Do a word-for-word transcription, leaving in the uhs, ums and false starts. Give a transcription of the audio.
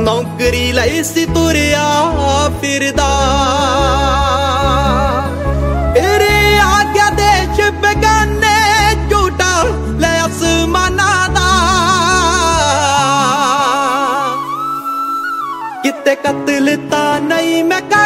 ਨੌਕਰੀ ਲਈ ਸੀ ਤੁਰਿਆ ਫਿਰਦਾ, ਤੇਰੇ ਆਗਿਆ ਦੇਸ਼ ਬੇਗਾਨੇ ਝੂਟਾ ਲੈ ਅਸਮਾਨਾਂ ਦਾ। ਕਿਤੇ ਕਤਲ ਤਾਂ ਨਹੀਂ ਮੈਂ ਕਰ